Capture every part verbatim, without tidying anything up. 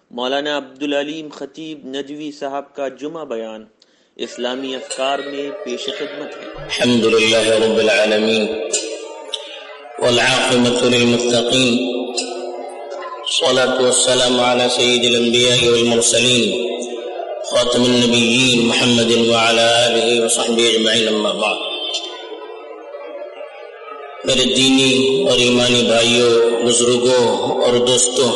مولانا عبدالعلیم خطیب ندوی صاحب کا جمعہ بیان اسلامی افکار میں پیش خدمت ہے۔ الحمد للہ رب العالمین والعاقبۃ للمتقین والصلاة والسلام علی سید الانبیاء والمرسلین خاتم النبیین محمد وعلی آلہ وصحبہ اجمعین، اما بعد۔ میرے دینی اور ایمانی بھائیوں، بزرگوں اور دوستوں،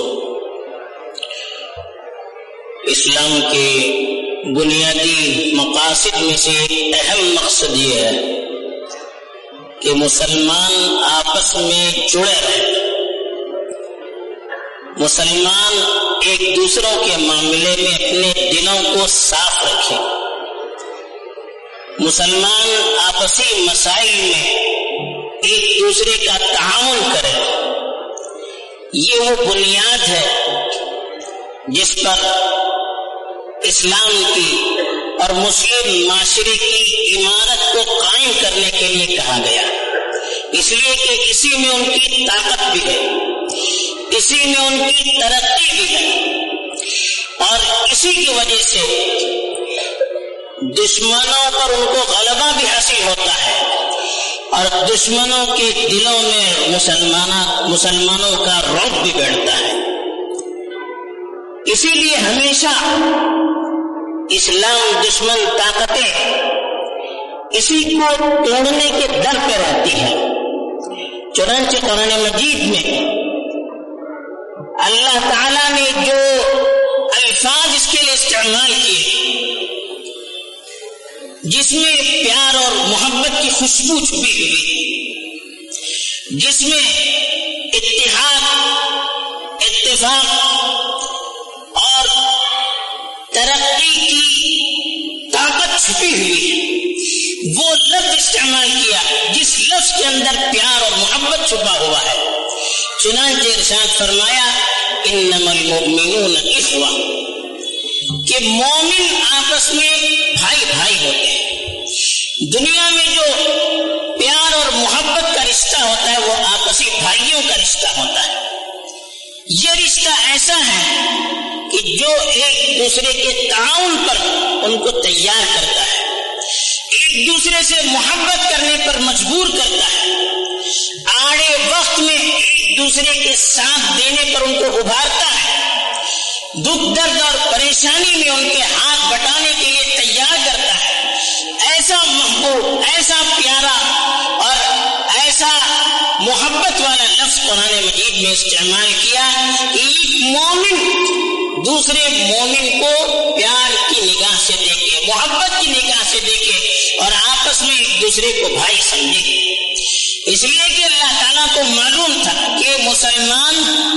اسلام کے بنیادی مقاصد میں سے ایک اہم مقصد یہ ہے کہ مسلمان آپس میں جڑے رہیں، مسلمان ایک دوسروں کے معاملے میں اپنے دلوں کو صاف رکھیں، مسلمان آپسی مسائل میں ایک دوسرے کا تعاون کرے۔ یہ وہ بنیاد ہے جس پر اسلام کی اور مسلم معاشرے کی عمارت کو قائم کرنے کے لیے کہا گیا، اس لیے کہ اسی میں ان کی طاقت بھی ہے، اسی میں ان کی ترقی بھی ہے، اور اسی کی وجہ سے دشمنوں پر ان کو غلبہ بھی حاصل ہوتا ہے، اور دشمنوں کے دلوں میں مسلمانوں مسلمانوں کا رعب بھی بڑھتا ہے۔ اسی لیے ہمیشہ اسلام دشمن طاقتیں اسی کو توڑنے کے در پہ رہتی ہے۔ چنانچہ قرآن مجید میں اللہ تعالیٰ نے جو الفاظ اس کے لیے استعمال کیے، جس میں پیار اور محبت کی خوشبو چھپی ہوئی، جس میں اتحاد، اتفاق اور ترقی کی طاقت چھپی ہوئی ہے، وہ لفظ استعمال کیا جس لفظ کے اندر پیار اور محبت چھپا ہوا ہے۔ چنانچہ ارشاد فرمایا انما المؤمنون اخوہ، کہ مومن آپس میں بھائی بھائی ہوتے ہیں۔ دنیا میں جو پیار اور محبت کا رشتہ ہوتا ہے وہ آپسی بھائیوں کا رشتہ ہوتا ہے۔ یہ رشتہ ایسا ہے کہ جو ایک دوسرے کے تعاون پر ان کو تیار کرتا ہے، ایک دوسرے سے محبت کرنے پر مجبور کرتا ہے، آڑے وقت میں ایک دوسرے کے ساتھ دینے پر ان کو ابھارتا ہے، دکھ درد اور پریشانی میں ان کے ہاتھ بٹانے کے لیے تیار کرتا ہے۔ ایسا محبوب، ایسا پیارا اور ایسا محبت والا لفظ قرآن مجید میں استعمال کیا کہ ایک مومن دوسرے مومن کو پیار کی نگاہ سے دیکھے، محبت کی نگاہ سے دیکھے اور آپس میں ایک دوسرے کو بھائی سمجھے۔ اس لیے کہ اللہ تعالیٰ کو معلوم تھا کہ مسلمان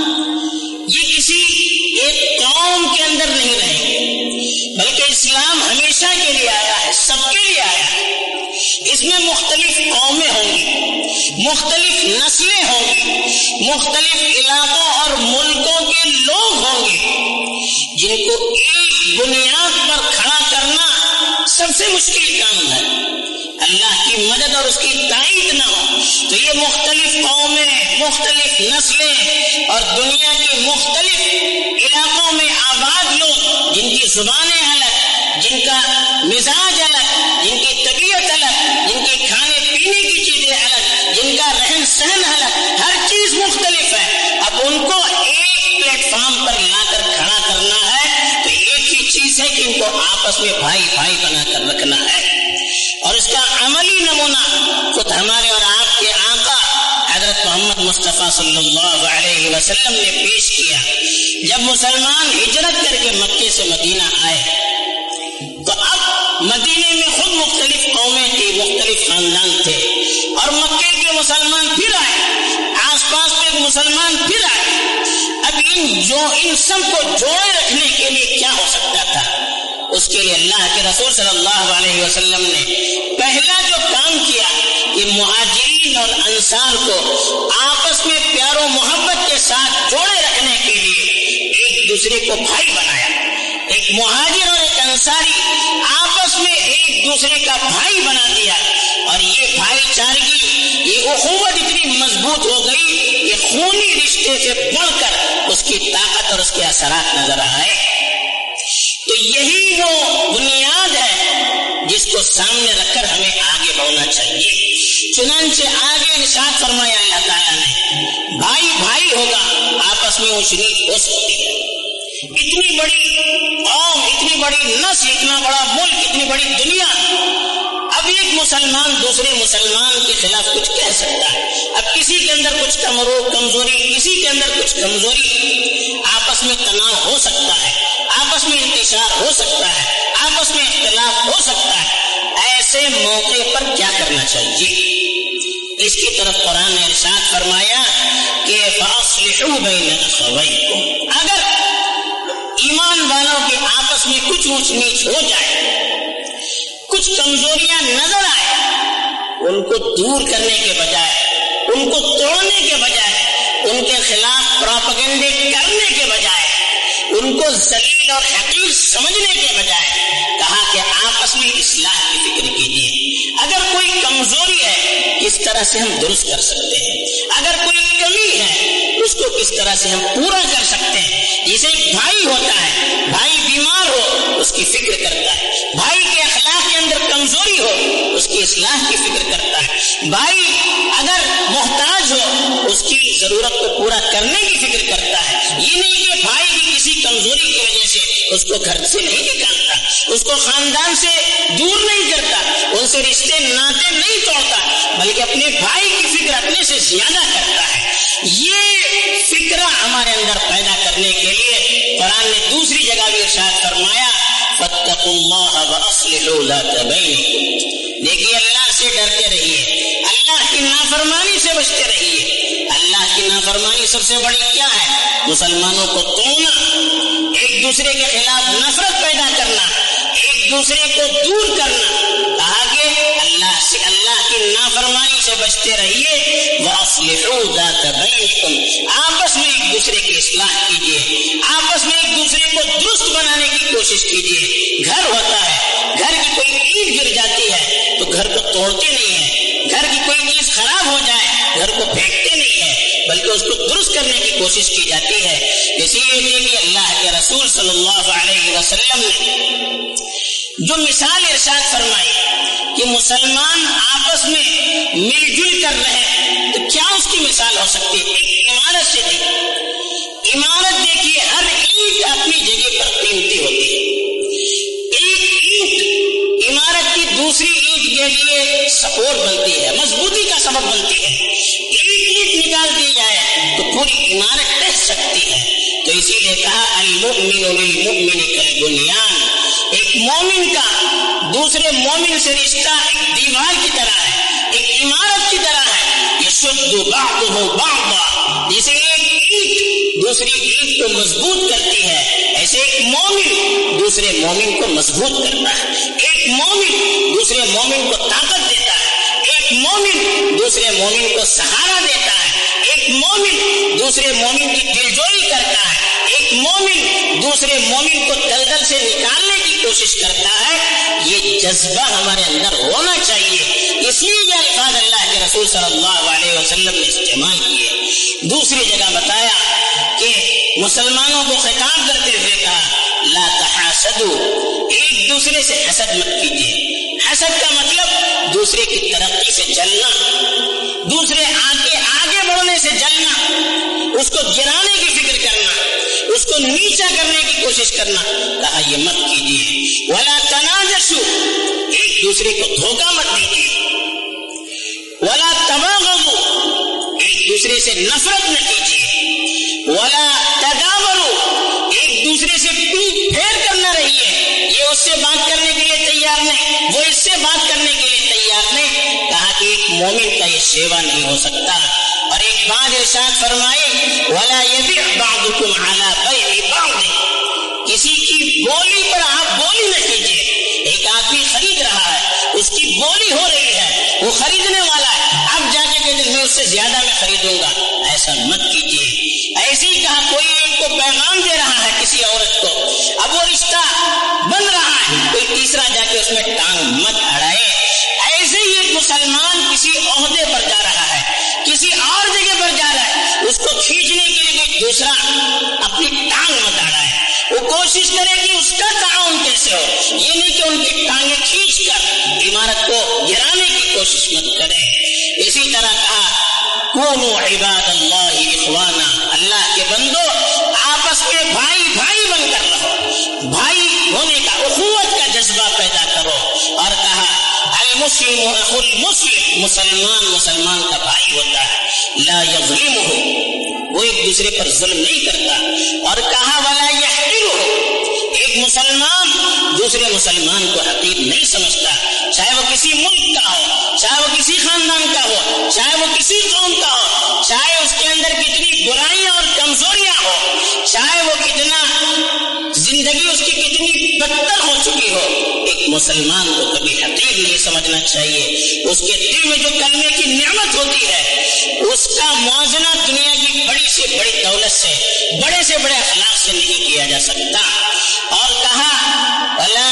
یہ کسی ایک قوم کے اندر نہیں رہیں گے، بلکہ اسلام ہمیشہ کے لیے آیا ہے، سب کے لیے آیا ہے۔ اس میں مختلف قومیں ہوں گی، مختلف نسلیں ہوں گی، مختلف علاقوں اور ملکوں کے لوگ ہوں گے، جن کو ایک بنیاد پر کھڑا کرنا سب سے مشکل کام ہے۔ اللہ کی مدد اور اس کی تائید نہ ہو تو یہ مختلف قومیں، مختلف نسلیں اور دنیا کے مختلف علاقوں میں آباد لوگ، جن کی زبانیں الگ، جن کا مزاج الگ، جن کی طبیعت الگ، جن کے کھانے پینے کی چیزیں الگ، جن کا رہن سہن الگ، ہر چیز مختلف ہے۔ اب ان کو ایک پلیٹ فارم پر لا کر کھڑا کرنا ہے تو ایک ہی چیز ہے کہ ان کو آپس میں بھائی بھائی بنا کر رکھنا ہے، اور اس کا عملی نمونہ خود ہمارے اور آپ کے آقا حضرت محمد مصطفیٰ صلی اللہ علیہ وسلم نے پیش کیا۔ جب مسلمان ہجرت کر کے مکے سے مدینہ آئے تو اب مدینے میں خود مختلف قومیں تھی، مختلف خاندان تھے، اور مکے کے مسلمان پھر آئے، آس پاس کے مسلمان پھر آئے۔ اب ان جو ان سب کو جوڑے رکھنے کے لیے کیا ہو سکتا تھا؟ اس کے لیے اللہ کے رسول صلی اللہ علیہ وسلم نے پہلا جو کام کیا کہ مہاجرین اور انصار کو آپس میں پیار و محبت کے ساتھ جوڑے رکھنے کے لیے ایک دوسرے کو بھائی بنایا۔ ایک مہاجر اور ایک انصاری آپس میں ایک دوسرے کا بھائی بنا دیا، اور یہ بھائی چارگی، یہ اخوت اتنی مضبوط ہو گئی کہ خونی رشتے سے بڑھ کر اس کی طاقت اور اس کے اثرات نظر آئے۔ تو یہی وہ بنیاد ہے جس کو سامنے رکھ کر ہمیں آگے بڑھنا چاہیے۔ چنانچہ آگے ارشاد فرمایا اللہ تعالیٰ نے، بھائی بھائی ہوگا، آپس میں اونچ نیچ ہو سکتی ہے۔ اتنی بڑی قوم، اتنی بڑی نسل، اتنا بڑا ملک، اتنی بڑی دنیا، اب ایک مسلمان دوسرے مسلمان کے خلاف کچھ کہہ سکتا ہے۔ اب کسی کے اندر کچھ کمزوری، کسی کے اندر کچھ کمزوری، آپس میں تناؤ ہو سکتا ہے، آپس میں انتشار ہو سکتا ہے، آپس میں اختلاف ہو سکتا ہے۔ ایسے موقع پر کیا کرنا چاہیے؟ اس کی طرف قرآن نے ارشاد فرمایا کہ فَأَصْلِحُوا بَيْنَ أَخَوَيْكُمْ، اگر ایمان والوں کے آپس میں کچھ اونچ نیچ ہو جائے، کچھ کمزوریاں نظر آئے، ان کو دور کرنے کے بجائے، ان کو توڑنے کے بجائے، ان کے خلاف پروپیگنڈے کرنے کے بجائے، ان کو ذلیل اور حقیر سمجھنے کے بجائے کہا کہ آپس میں اصلاح کی فکر کیجیے۔ اگر کوئی کمزوری ہے کس طرح سے ہم درست کر سکتے ہیں، اگر کوئی کمی ہے اس کو کس طرح سے ہم پورا کر سکتے ہیں۔ جسے ایک بھائی ہوتا ہے، بھائی بیمار ہو اس کی فکر کرتا ہے، بھائی کے اخلاق کے اندر کمزوری ہو اس کی اصلاح کی فکر کرتا ہے، بھائی اگر محتاج ہو اس کی ضرورت کو پورا کرنے کی فکر کرتا ہے۔ یہ نہیں کہ بھائی کی کسی کمزوری کی وجہ سے اس کو گھر سے نہیں نکالتا، اس کو خاندان سے دور نہیں کرتا، ان سے رشتے ناطے نہیں توڑتا، بلکہ اپنے بھائی کی فکر اپنے سے زیادہ کرتا ہے۔ یہ فکرہ ہمارے اندر پیدا کرنے کے لیے قرآن نے دوسری جگہ بھی ارشاد فرمایا فَاتَّقُوا اللَّهَ وَأَصْلِحُوا ذَاتَ بَيْنِكُمْ، دیکھیے اللہ سے ڈرتے رہیے، اللہ کی نافرمانی سے بچتے رہیے۔ اللہ کی نافرمانی سب سے بڑی کیا ہے؟ مسلمانوں کو توڑنا، ایک دوسرے کے خلاف نفرت پیدا کرنا، ایک دوسرے کو دور کرنا۔ کہا کہ اللہ سے، اللہ کی نافرمانی سے بچتے رہیے۔ وَأَصْلِحُوا ذَاتَ بَيْنِكُمْ، آپس میں ایک دوسرے کی اصلاح کیجیے، آپس میں ایک دوسرے کو درست بنانے کی کوشش کیجیے۔ گھر ہوتا ہے، گھر کی کوئی اینٹ گر جاتی ہے تو گھر کو توڑتے نہیں ہیں، گھر کی کوئی چیز خراب ہو جائے گھر کو پھینکتے نہیں ہیں، بلکہ اس کو درست کرنے کی کوشش کی جاتی ہے۔ اسی لیے کہ اللہ کے رسول صلی اللہ علیہ وسلم نے جو مثال ارشاد فرمائی کہ مسلمان آپس میں مل جل کر رہے، تو کیا اس کی مثال ہو سکتی ہے؟ ایک عمارت سے دی، عمارت دیکھیے ہر اینٹ اپنی جگہ پر قیمتی ہوتی ہے۔ ایک اینٹ عمارت کی دوسری اینٹ کے لیے سپورٹ بنتی ہے، مضبوطی کا سبب بنتی ہے۔ ایک اینٹ نکال دی جائے تو پوری عمارت ٹہ سکتی ہے۔ تو اسی لیے کہا المؤمن للمؤمن کالبنیان، ایک مومن کا دوسرے مومن سے رشتہ ایک دیوار کی طرح ہے، ایک عمارت کی طرح ہے۔ یشد بعضہ بعضا، جسے ایک اینٹ دوسری اینٹ کو مضبوط کرتی ہے، ایسے ایک مومن دوسرے مومن کو مضبوط کرتا ہے، ایک مومن دوسرے مومن کو طاقت دیتا ہے، ایک مومن دوسرے مومن کو سہارا دیتا ہے، ایک مومن دوسرے مومن کی دلجوئی کرتا ہے، ایک مومن دوسرے مومن کو دلدل سے نکالنے کی کوشش کرتا ہے۔ یہ جذبہ ہمارے اندر ہونا چاہیے، اس لیے یہ الفاظ اللہ کے رسول صلی اللہ علیہ وسلم نے استعمال کیے۔ دوسری جگہ بتایا کہ مسلمانوں کو خطاب کرتے ہوئے کہا لا تحاسدوا، ایک دوسرے سے حسد مت کیجیے۔ حسد کا مطلب دوسرے کی ترقی سے جلنا، دوسرے آگے آگے بڑھنے سے جلنا، اس کو گرانے کی فکر کرنا، اس کو نیچا کرنے کی کوشش کرنا۔ کہا یہ مت کیجیے۔ ولا تناجشوا، ایک دوسرے کو دھوکہ مت دیجیے۔ ولا تباغضوا، ایک دوسرے سے نفرت نہ کیجیے۔ ولا تدابروا، ایک دوسرے سے پیٹ پھیر کر نہ رہیے، یہ اس سے بات کرنے کے لیے تیار نہیں، وہ اس سے بات کرنے کے لیے تیار نہیں۔ کہا کہ ایک مومن کا یہ سیوا نہیں ہو سکتا۔ اور ایک بات ارشاد فرمائی ولا یبیع بعضکم علی بیع بعض، کسی کی بولی پر آپ بولی نہ کیجیے۔ ایک آدمی خرید رہا ہے، اس کی بولی ہو رہی ہے، وہ خریدنے والا ہے، اب جا کے کہ میں اس سے زیادہ میں خریدوں گا، ایسا مت کیجیے۔ ایسے ہی کہا کوئی ایک کو پیغام دے رہا ہے کسی عورت کو، اب وہ رشتہ بن رہا ہے، کوئی تیسرا جا کے اس میں ٹانگ مت اڑائے۔ ایسے ہی ایک مسلمان کوشش کرے کہ اس کا تعاون کیسے ہو، یہ نہیں کہ ان کی ٹانگیں کھینچ کر عمارت کو گرانے کی کوشش مت کرے۔ اسی طرح کہا کونوا عباد اللہ اخوانا، اللہ کے بندو آپس میں بھائی بھائی بن کر رہو، بھائی ہونے کا، اخوت کا جذبہ پیدا کرو۔ اور کہا المسلم اخو المسلم، مسلمان مسلمان کا بھائی ہوتا ہے، لا یظلمہ، وہ ایک دوسرے پر ظلم نہیں کرتا۔ اور کہا ولا یحقرہ، ایک مسلمان دوسرے مسلمان کو حقیر نہیں سمجھتا، چاہے وہ کسی ملک کا ہو، چاہے وہ کسی خاندان کا ہو، چاہے وہ کسی قوم کا ہو، چاہے اس کے اندر کتنی برائیاں اور کمزوریاں ہو، چاہے وہ کتنا زندگی اس کی کتنی بدتر ہو چکی ہو، ایک مسلمان کو کبھی حقیر نہیں سمجھنا چاہیے۔ اس کے دل میں جو کلمے کی نعمت ہوتی ہے اس کا موازنہ دنیا کی بڑی سے بڑی دولت سے، بڑے سے بڑے اخلاق سے نہیں کیا جا سکتا۔ اور کہا ولا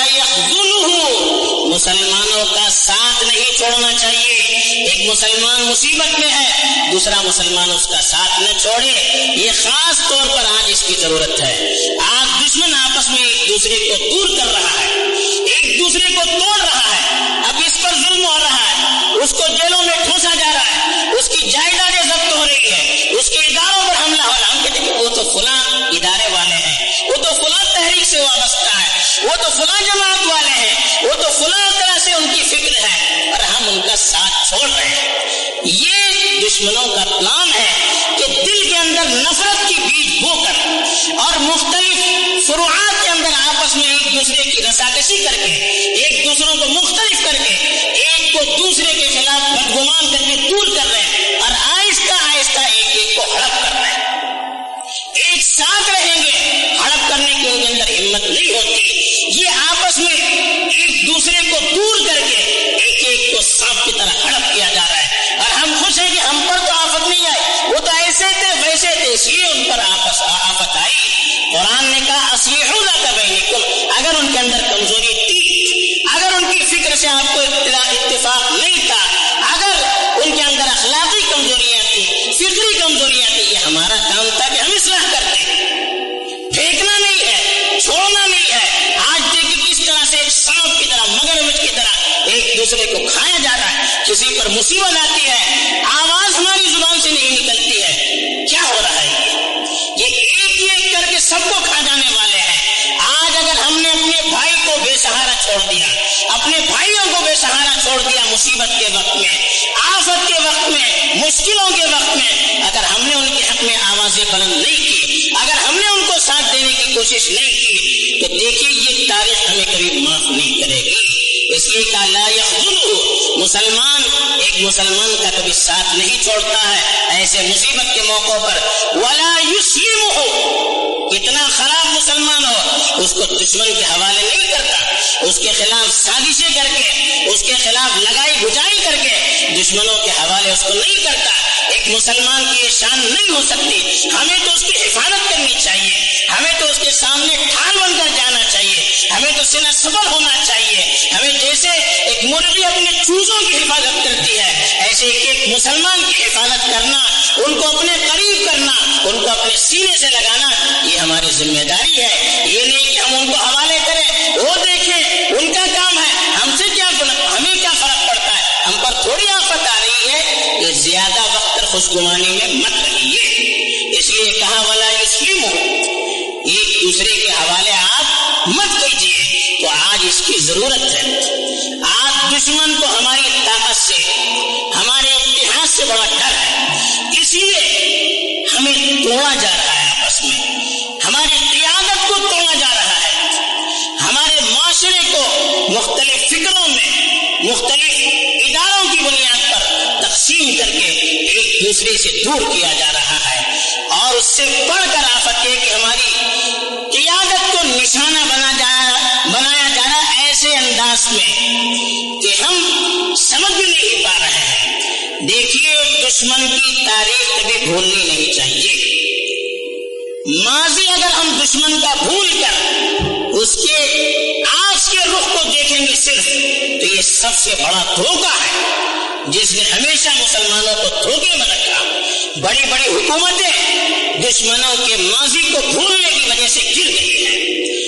یخذلہ، مسلمانوں کا ساتھ نہیں چھوڑنا چاہیے۔ ایک مسلمان مصیبت میں ہے، دوسرا مسلمان اس کا ساتھ نہ چھوڑے، یہ خاص طور پر آج اس کی ضرورت ہے۔ آج دشمن آپس میں ایک دوسرے کو دور کر رہا ہے، ایک دوسرے کو توڑ رہا ہے، اب اس پر ظلم ہو رہا ہے، اس کو جیلوں میں ٹھونسا جا رہا ہے، اس کی جائیدادیں ضبط ہو رہی ہے، اس کے اداروں پر حملہ ہو رہا ہے۔ ہم کہتے ہیں وہ تو فلاں ادارے والے ہیں، وہ تو فلاں تحریک سے وابستہ ہے، وہ تو فلاں جماعت والے ہیں، وہ تو فلاں طرح سے ان کی فکر ہے، اور ہم ان کا ساتھ چھوڑ رہے ہیں۔ یہ دشمنوں کا پلان ہے کہ دل کے اندر نفرت کی بیج بو کر اور مختلف فروعات کے اندر آپس میں ایک دوسرے کی رساکشی کر کے، ایک دوسروں کو مختلف کر کے، ایک کو دوسرے کے خلاف بدگمان کر کے دور کر رہے ہیں، اور آہستہ آہستہ ایک ایک کو ہڑپ کر رہے ہیں۔ ایک ساتھ رہیں گے، ہڑپ کرنے کی ان کے اندر ہمت نہیں ہوتی، یہ آپس میں ایک دوسرے کو دور کر کے ایک ایک کو سانپ کی طرح ہڑپ کیا جا رہا ہے۔ اور ہم خوش ہیں کہ ہم پر تو آفت نہیں آئی، وہ تو ایسے تھے ویسے تھے، اس لیے ان پر آپس آفت آئی۔ قرآن نے کہا اصلحوا ذات بینکم، اگر ان کے اندر کمزوری تھی، اگر ان کی فکر سے آپ کو اتفاق نہیں تھا، اگر ان کے اندر اخلاقی کمزوریاں تھیں، فکری کمزوریاں تھیں، یہ ہمارا کام تھا کہ ہم اصلاح کرتے۔ پھینکنا نہیں ہے، چھوڑنا نہیں ہے۔ آج دیکھیں کس طرح سے ایک سانپ کی طرح، مگرمچھ کی طرح ایک دوسرے کو کھایا جا رہا ہے۔ کسی پر مصیبت آتی ہے، آواز ہماری زبان سے نہیں نکلتی ہے، کیا ہو رہا ہے؟ یہ ایک ایک کر کے سب کو کھا جانے والے ہیں۔ آج اگر ہم نے اپنے بھائی کو بے سہارا چھوڑ دیا، اپنے بھائیوں کو بے سہارا چھوڑ دیا مصیبت کے وقت میں، آفت کے وقت میں، مشکلوں کے وقت میں، اگر ہم نے ان کے حق میں آوازیں بلند نہیں کی، اگر ہم نے ان کو ساتھ دینے کی کوشش نہیں کی، تو دیکھیے یہ تاریخ ہمیں کبھی معاف نہیں کرے گی۔ اس لیے کہا لا یخذلہ، مسلمان ایک مسلمان کا کبھی ساتھ نہیں چھوڑتا ہے ایسے مصیبت کے موقع پر۔ ولا یسلمہ، اتنا خراب مسلمان ہو اس کو دشمن کے حوالے نہیں کرتا، اس کے خلاف سازشیں کر کے، اس کے خلاف لگائی بجائی کر کے دشمنوں کے حوالے اس کو نہیں کرتا۔ ایک مسلمان کی یہ شان نہیں ہو سکتی، ہمیں تو اس کی حفاظت کرنی چاہیے، ہمیں تو اس کے سامنے ڈھال بن کر جانا چاہیے، ہمیں تو سینہ صبر ہونا چاہیے۔ ہمیں جیسے ایک مرغی اپنے چوزوں کی حفاظت کرتی ہے، ایسے ایک ایک مسلمان کی حفاظت کرنا، ان کو اپنے قریب کرنا، ان کو اپنے سینے سے لگانا، یہ ہماری ذمہ داری ہے۔ یہ نہیں کہ ہم ان کو حوالے کریں، وہ دیکھیں ان کا کام ہے، ہم سے کیا، ہمیں کیا فرق پڑتا ہے، ہم پر تھوڑی آفت آ رہی ہے، کہ زیادہ وقت خوشگمانی میں مت رہیے۔ اس لیے کہا ولا یسلمہ، ایک دوسرے کے حوالے آپ مت کیجیے۔ تو آج اس کی ضرورت ہے۔ آج دشمن کو ہماری طاقت سے، ہمارے اتحاد سے بڑا ڈر ہے، اس لیے ہمیں توڑا جا رہا ہے، آپس میں ہماری قیادت کو توڑا جا رہا ہے، ہمارے معاشرے کو مختلف فکروں میں، مختلف اداروں کی بنیاد پر تقسیم کر کے ایک دوسرے سے دور کیا جا رہا ہے۔ اور اس سے بڑھ کر آفت ہے کہ ہماری قیادت کو نشانہ بنا جا بنایا جا رہا ہے ایسے انداز میں کہ ہم سمجھ بھی نہیں پا رہے ہیں۔ دیکھیے دشمن کی تاریخ کبھی بھولنی نہیں چاہیے۔ ماضی اگر ہم دشمن کا بھول کر اس کے آج کے رخ کو دیکھیں گے صرف، تو یہ سب سے بڑا دھوکہ ہے جس نے ہمیشہ مسلمانوں کو دھوکے میں رکھا۔ بڑی بڑی حکومتیں دشمنوں کے ماضی کو بھولنے کی وجہ سے گر گئی ہیں۔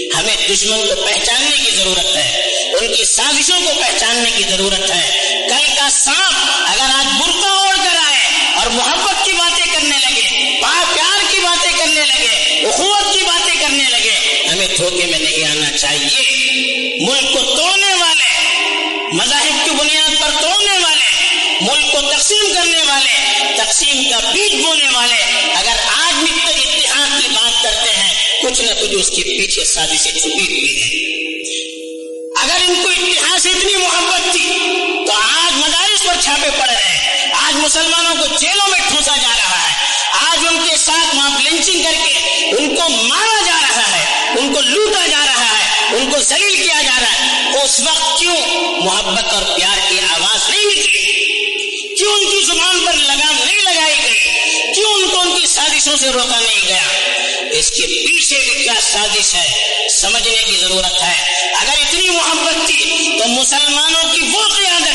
دشمن کو پہچاننے کی ضرورت ہے، ان کی سازشوں کو پہچاننے کی ضرورت ہے۔ کل کا سانپ اگر آج برقع اوڑھ کر آئے اور محبت کی باتیں کرنے لگے، پیار کی باتیں کرنے لگے، اخوت کی باتیں کرنے لگے، ہمیں دھوکے میں نہیں آنا چاہیے۔ ملک کو توڑنے والے، مذاہب کی بنیاد پر توڑنے والے، ملک کو تقسیم کرنے والے، تقسیم کا بیج بونے والے اگر آج بھی تک اتحاد کی بات کرتے ہیں، کچھ نہ کچھ اس کے پیچھے سازشیں چھپی ہوئی ہیں۔ اگر ان کو اتحاد سے اتنی محبت تھی تو آج مدارس پر چھاپے پڑ رہے ہیں، آج مسلمانوں کو جیلوں میں ٹھونسا جا رہا ہے، آج ان کے ساتھ وہاں لنچنگ کر کے ان کو مارا جا رہا ہے، ان کو لوٹا جا رہا ہے، ان کو ذلیل کیا جا رہا ہے۔ اس وقت کیوں محبت اور پیار کی آواز نہیں نکلی؟ کیوں ان کی زبان پر لگام نہیں لگائی گئی؟ کیوں ان کو ان کی سازشوں سے روکا نہیں گیا؟ اس کے پیچھے بھی کیا سازش ہے سمجھنے کی ضرورت ہے۔ اگر اتنی محبت تھی تو مسلمانوں کی وہ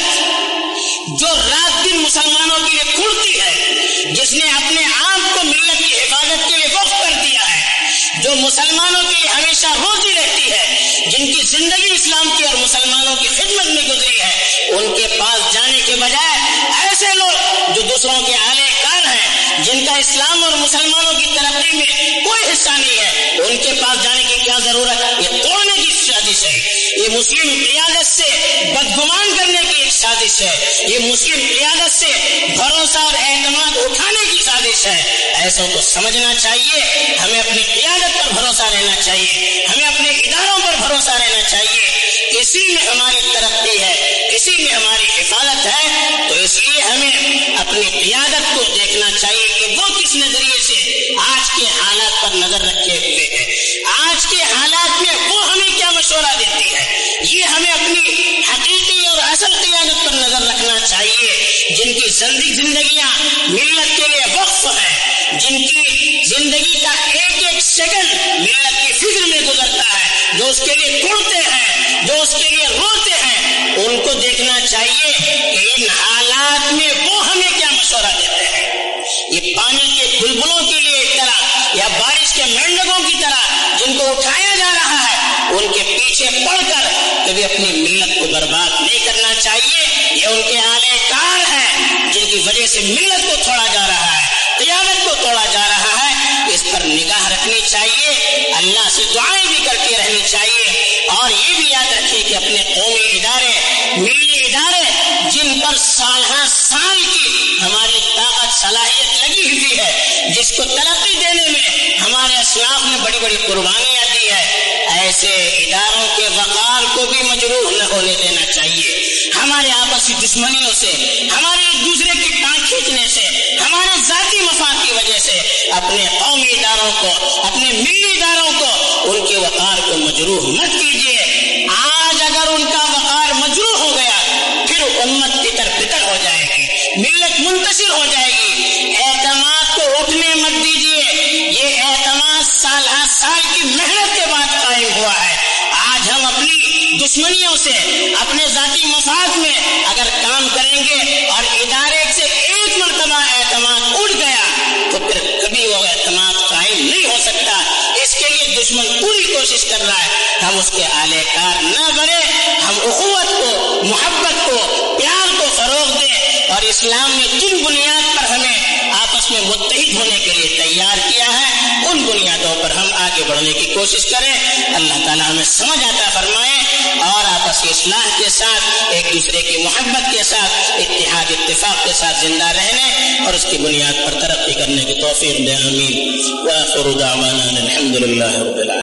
قیادت جو رات دن مسلمانوں کے لیے کھڑتی ہے، جس نے اپنے آپ کو ملت کی حفاظت کے لیے وقف کر دیا ہے، جو مسلمانوں کے لیے ہمیشہ روتی رہتی ہے، جن کی زندگی اسلام کی اور مسلمانوں کی خدمت میں گزری ہے، ان کے پاس جانے کے بجائے ایسے لوگ جو دوسروں کے اعلی کار ہیں، جن کا اسلام اور مسلمانوں کی ترقی میں کوئی حصہ نہیں ہے، ان کے پاس جانے کی کیا ضرورت ہے؟ یہ توڑنے کی سازش ہے، یہ مسلم قیادت سے بدگمان کرنے کی ایک سازش ہے، یہ مسلم قیادت سے بھروسہ اور اعتماد اٹھانے کی سازش ہے۔ ایسوں کو سمجھنا چاہیے، ہمیں اپنی قیادت پر بھروسہ رہنا چاہیے، ہمیں اپنے اداروں پر بھروسہ رہنا چاہیے، اسی میں ہماری ترقی ہے، اسی میں ہماری حفاظت ہے۔ تو اس لیے ہمیں اپنی قیادت کو دیکھنا چاہیے کہ وہ کس نظریے سے آج کے حالات پر نظر رکھے ہوئے ہے، آج کے حالات میں وہ ہمیں کیا مشورہ دیتی ہے۔ یہ ہمیں اپنی حقیقی اور اصل قیادت پر نظر رکھنا چاہیے، جن کی زندگیاں ملت کے لیے وقف ہیں، جن کی زندگی کا ایک ایک سیکنڈ ملت کی فکر میں گزرتا ہے، جو اس کے لیے کڑتے ہیں، جو اس کے لیے روتے ہیں، ان کو دیکھنا چاہیے کہ ان حالات میں وہ ہمیں کیا مشورہ دیتے ہیں۔ یہ پانی کے بلبلوں کے لیے ایک طرح یا بارش کے مینڈکوں کی طرح جن کو اٹھایا جا رہا ہے، ان کے پیچھے پڑ کر کبھی اپنی ملت کو برباد نہیں کرنا چاہیے۔ یہ ان کے اعلی کار ہیں جن کی وجہ سے ملت کو توڑا جا رہا ہے، قیادت کو توڑا جا رہا ہے۔ اس پر نگاہ رکھنی چاہیے، اللہ سے دعائیں بھی کرتے رہنی چاہیے، اور یہ بھی یاد رکھیے کہ اپنے قومی ادارے، ملی ادارے جن پر سالہ سال کی ہماری طاقت صلاحیت لگی ہوئی ہے، جس کو ترقی دینے میں ہمارے اسلاف نے بڑی بڑی قربانیاں دی ہے، ایسے اداروں کے وقار کو بھی مجروح نہ ہونے دینا چاہیے۔ ہمارے آپسی دشمنیوں سے، ہمارے ایک دوسرے کی ٹانگ کھینچنے سے، ہمارے ذاتی مفاد کی وجہ سے اپنے قومی اداروں کو، اپنے ملی اداروں کو، ان کے وقار کو مجروح مت کیجیے۔ آج اگر ان کا وقار مجروح ہو گیا، پھر امت تتر بتر ہو جائے گی، ملت منتشر ہو جائے گی۔ اعتماد کو اٹھنے مت دیجیے، یہ اعتماد سال ہر سال کی محنت کے بعد قائم ہوا ہے۔ آج ہم اپنی دشمنیوں سے، اپنے ذاتی مفاد میں اگر کام کریں گے اور ادارے سے ایک مرتبہ اعتماد اٹھ گیا تو پھر کبھی وہ اعتماد قائم نہیں ہو سکتا۔ اس کے لیے دشمن پوری کوشش کر رہا ہے ہم اس کے اعلی کار نہ بنے، ہم اخوت کو، محبت کو، پیار کو فروغ دیں، اور اسلام نے جن بنیاد پر ہمیں آپس میں متحد ہونے کے لیے تیار کیا ہے، ان بنیادوں پر ہم آگے بڑھنے کی کوشش کریں۔ اللہ تعالیٰ ہمیں سمجھ عطا فرمائے اور آپسی اصلاح کے ساتھ، ایک دوسرے کی محبت کے ساتھ، اتحاد اتفاق کے ساتھ زندہ رہنے اور اس کی بنیاد پر ترقی کرنے کی توفیق دے۔ آمین۔ وآخر دعوانا الحمد للہ رب العالمین۔